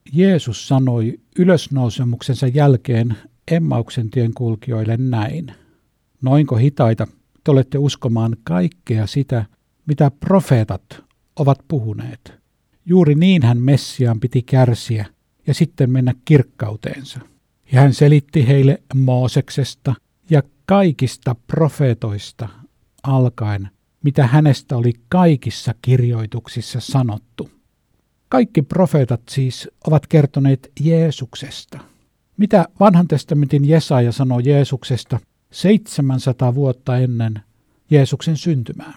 Jeesus sanoi ylösnousemuksensa jälkeen Emmauksen tien kulkijoille näin. Noinko hitaita te olette uskomaan kaikkea sitä, mitä profeetat ovat puhuneet. Juuri niinhän Messiaan piti kärsiä ja sitten mennä kirkkauteensa. Ja hän selitti heille Mooseksesta ja kaikista profeetoista alkaen, mitä hänestä oli kaikissa kirjoituksissa sanottu. Kaikki profeetat siis ovat kertoneet Jeesuksesta. Mitä vanhan testamentin Jesaja sanoo Jeesuksesta 700 vuotta ennen Jeesuksen syntymää?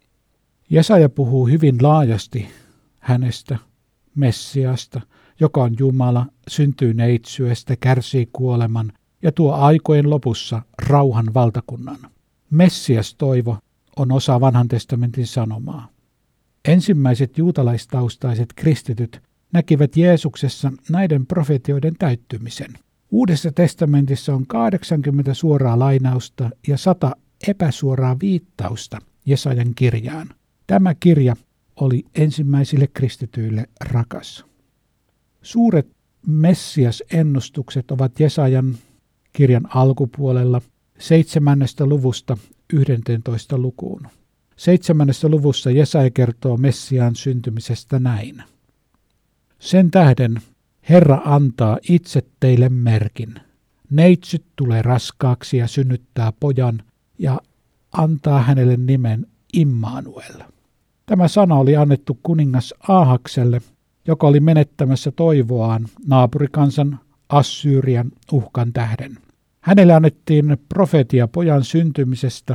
Jesaja puhuu hyvin laajasti hänestä, Messiasta, joka on Jumala, syntyy neitsyestä, kärsii kuoleman ja tuo aikojen lopussa rauhan valtakunnan. Messias toivo on osa vanhan testamentin sanomaa. Ensimmäiset juutalaistaustaiset kristityt näkivät Jeesuksessa näiden profetioiden täyttymisen. Uudessa testamentissa on 80 suoraa lainausta ja 100 epäsuoraa viittausta Jesajan kirjaan. Tämä kirja oli ensimmäisille kristityille rakas. Suuret Messias-ennustukset ovat Jesajan kirjan alkupuolella 7. luvusta 11. lukuun. 7. luvussa Jesaja kertoo Messiaan syntymisestä näin. Sen tähden Herra antaa itse teille merkin. Neitsyt tulee raskaaksi ja synnyttää pojan ja antaa hänelle nimen Immanuel. Tämä sana oli annettu kuningas Aahakselle, joka oli menettämässä toivoaan naapurikansan Assyrian uhkan tähden. Hänelle annettiin profeetia pojan syntymisestä,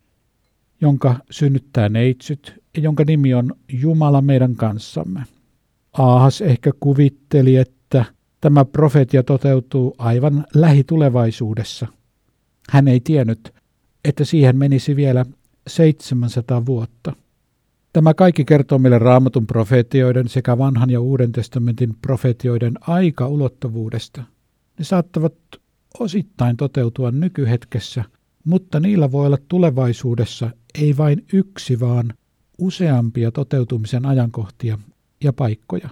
jonka synnyttää neitsyt ja jonka nimi on Jumala meidän kanssamme. Aahas ehkä kuvitteli, että tämä profeetia toteutuu aivan lähitulevaisuudessa. Hän ei tiennyt, että siihen menisi vielä 700 vuotta. Tämä kaikki kertoo meille Raamatun profeetioiden sekä vanhan ja uuden testamentin profeetioiden aikaulottuvuudesta. Ne saattavat osittain toteutua nykyhetkessä, mutta niillä voi olla tulevaisuudessa ei vain yksi, vaan useampia toteutumisen ajankohtia ja paikkoja.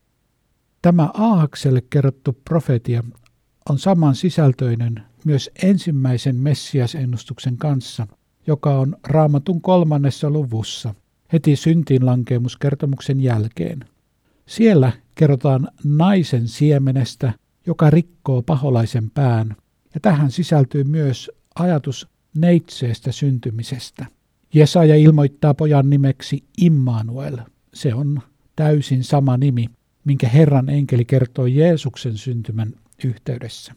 Tämä Aahakselle kerrottu profeetia on saman sisältöinen myös ensimmäisen Messias-ennustuksen kanssa, joka on Raamatun 3. luvussa heti syntiinlankeemuskertomuksen jälkeen. Siellä kerrotaan naisen siemenestä, joka rikkoo paholaisen pään, ja tähän sisältyy myös ajatus neitseestä syntymisestä. Jesaja ilmoittaa pojan nimeksi Immanuel. Se on täysin sama nimi, minkä Herran enkeli kertoo Jeesuksen syntymän yhteydessä.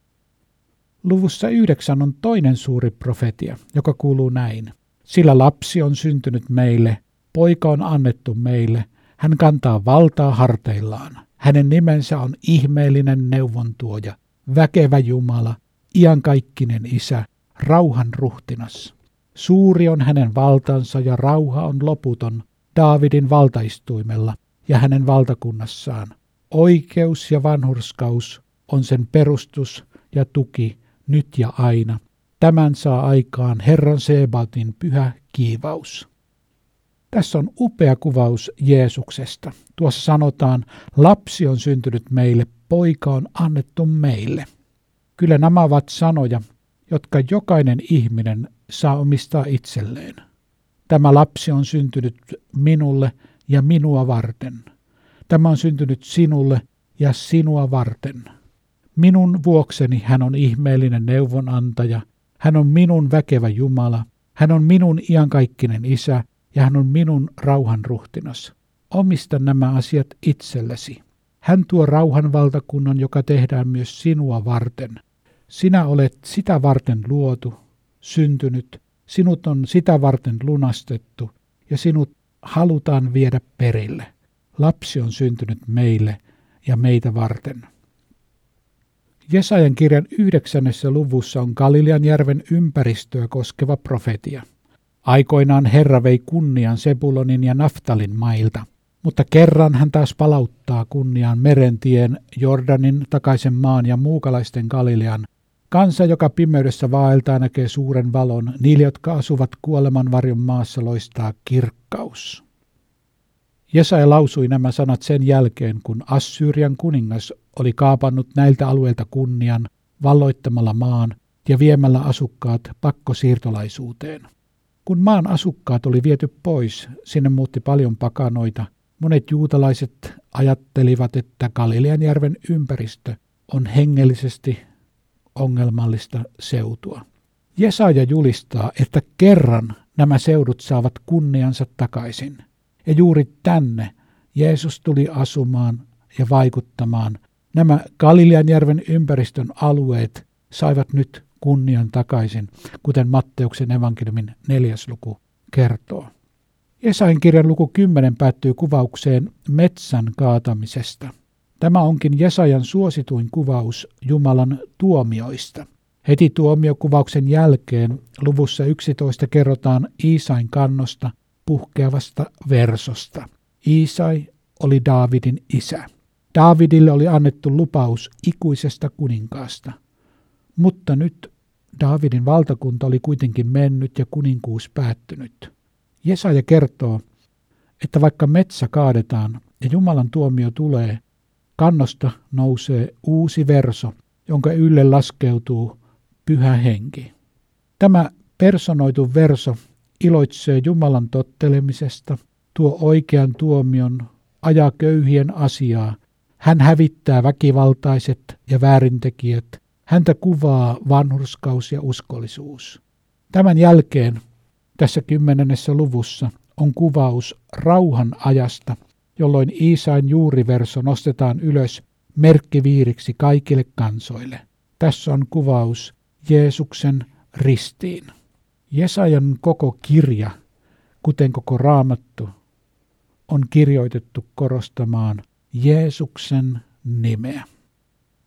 Luvussa 9 on toinen suuri profetia, joka kuuluu näin. Sillä lapsi on syntynyt meille, poika on annettu meille, hän kantaa valtaa harteillaan. Hänen nimensä on ihmeellinen neuvontuoja, väkevä Jumala, iankaikkinen Isä, rauhan ruhtinas. Suuri on hänen valtansa ja rauha on loputon Daavidin valtaistuimella ja hänen valtakunnassaan. Oikeus ja vanhurskaus on sen perustus ja tuki nyt ja aina. Tämän saa aikaan Herran Sebaotin pyhä kiivaus. Tässä on upea kuvaus Jeesuksesta. Tuossa sanotaan, lapsi on syntynyt meille, poika on annettu meille. Kyllä nämä ovat sanoja, jotka jokainen ihminen saa omistaa itselleen. Tämä lapsi on syntynyt minulle ja minua varten. Tämä on syntynyt sinulle ja sinua varten. Minun vuokseni hän on ihmeellinen neuvonantaja, hän on minun väkevä Jumala, hän on minun iankaikkinen Isä ja hän on minun rauhan ruhtinas. Omista nämä asiat itsellesi. Hän tuo rauhan valtakunnan, joka tehdään myös sinua varten. Sinä olet sitä varten luotu, syntynyt, sinut on sitä varten lunastettu ja sinut halutaan viedä perille. Lapsi on syntynyt meille ja meitä varten. Jesajan kirjan 9. luvussa on Galileanjärven ympäristöä koskeva profetia. Aikoinaan Herra vei kunnian Sebulonin ja Naftalin mailta, mutta kerran hän taas palauttaa kunnian merentien, Jordanin, takaisen maan ja muukalaisten Galilean. Kansa, joka pimeydessä vaeltaa, näkee suuren valon. Niille, jotka asuvat kuoleman varjon maassa, loistaa kirkkaus. Jesaja lausui nämä sanat sen jälkeen, kun Assyrian kuningas oli kaapannut näiltä alueilta kunnian valloittamalla maan ja viemällä asukkaat pakkosiirtolaisuuteen. Kun maan asukkaat oli viety pois, sinne muutti paljon pakanoita. Monet juutalaiset ajattelivat, että Galileanjärven ympäristö on hengellisesti ongelmallista seutua. Jesaja julistaa, että kerran nämä seudut saavat kunniansa takaisin. Ja juuri tänne Jeesus tuli asumaan ja vaikuttamaan. Nämä Galileanjärven ympäristön alueet saivat nyt kunnian takaisin, kuten Matteuksen evankeliumin 4. luku kertoo. Jesajan kirjan luku 10 päättyy kuvaukseen metsän kaatamisesta. Tämä onkin Jesajan suosituin kuvaus Jumalan tuomioista. Heti tuomiokuvauksen jälkeen luvussa 11 kerrotaan Iisain kannosta puhkeavasta versosta. Iisai oli Daavidin isä. Daavidille oli annettu lupaus ikuisesta kuninkaasta. Mutta nyt Daavidin valtakunta oli kuitenkin mennyt ja kuninkuus päättynyt. Jesaja kertoo, että vaikka metsä kaadetaan ja Jumalan tuomio tulee, kannosta nousee uusi verso, jonka ylle laskeutuu Pyhä Henki. Tämä personoitu verso iloitsee Jumalan tottelemisesta, tuo oikean tuomion, ajaa köyhien asiaa. Hän hävittää väkivaltaiset ja väärintekijät. Häntä kuvaa vanhurskaus ja uskollisuus. Tämän jälkeen tässä 10. luvussa on kuvaus rauhan ajasta, jolloin Iisain juuriverso nostetaan ylös merkkiviiriksi kaikille kansoille. Tässä on kuvaus Jeesuksen ristiin. Jesajan koko kirja, kuten koko Raamattu, on kirjoitettu korostamaan Jeesuksen nimeä.